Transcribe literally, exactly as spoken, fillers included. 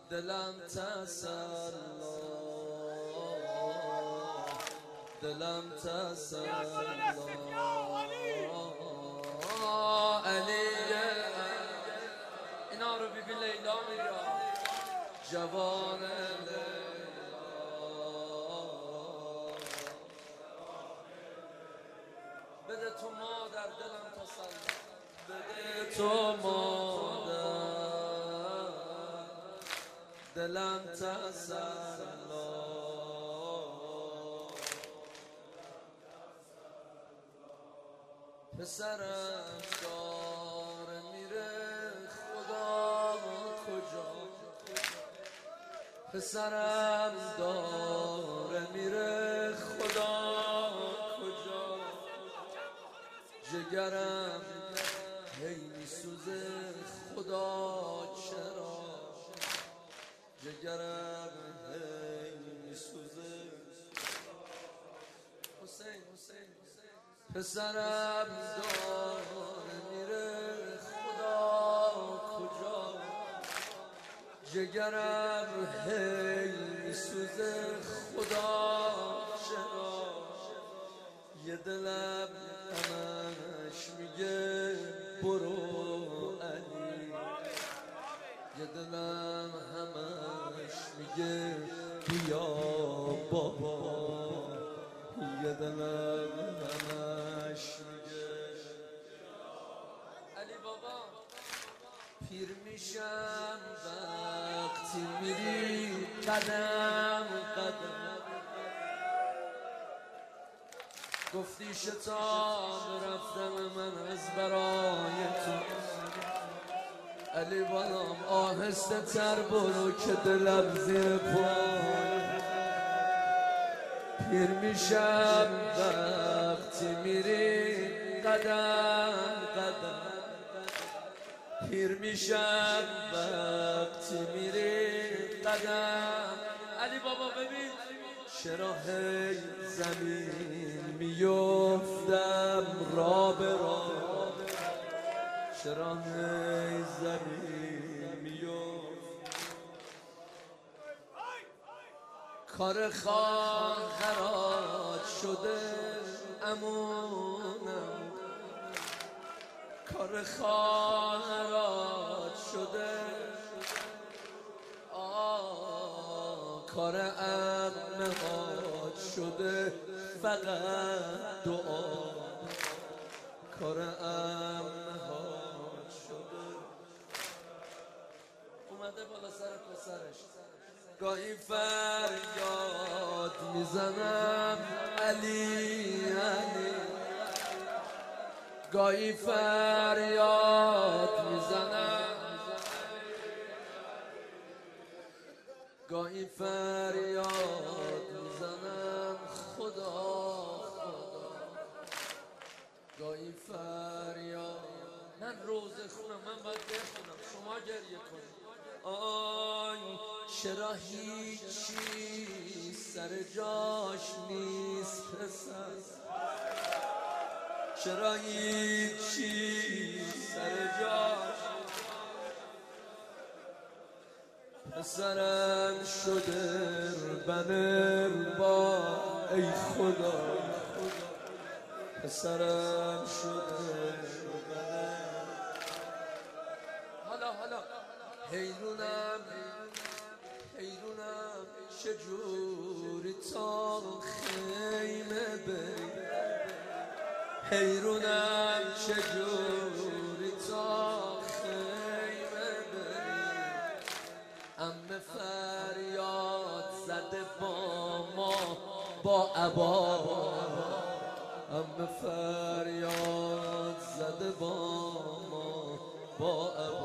دلم تسلا دلم تسلا علی اینا رو بیبی لیلا میگه جوان لیلا بده تو مادر دلم تسلا بده تو مادر دلم تسلا پسرم داره میره خدا کجا پسرم داره میره خدا کجا جگرم هی میسوزه خدا چرا جگرم هی میسوزه حسین حسین پسرم داره میره خدا کجا جگرم هی میسوزه خدا چرا یه دلم همش میگه برو علی یه دلم همش میگه بیا بابا یه دلم همش میگه علی بابا پیر میشم وقتی میری قدم قدم گفتی شتاب رفتم من از برای تو علی بابام آهسته تر برو که دلم زیر پای پیر میشم وقتی میری قدم قدم پیر میشم وقتی میری قدم علی بابا ببین چرا هی زمین میفتم را به را چرا هی زمین میفتم کار خواهرات شده امونم کار خواهرات شده آه کار عمهات شده فقط دعا کار عمهات شده اومده بالا سر پسرش گاهی فریاد میزنم علی علی گاهی فریاد میزنم گاهی فریاد میزنم خدا خدا گاهی فریاد من روزه خونم من باید بخونم شما گریه کنید آی چرا هیچی سر جاش نیست پسر چرا هیچی سر جاش پسرم شده بنر با ای خدا پسرم شده بنر حالا حالا حیرونم حیرونم چجوری تا خیمه بری حیرونم چجوری تا خیمه بری عمه فریاد زده با ما با عبا عمه فریاد زده با ما با عبا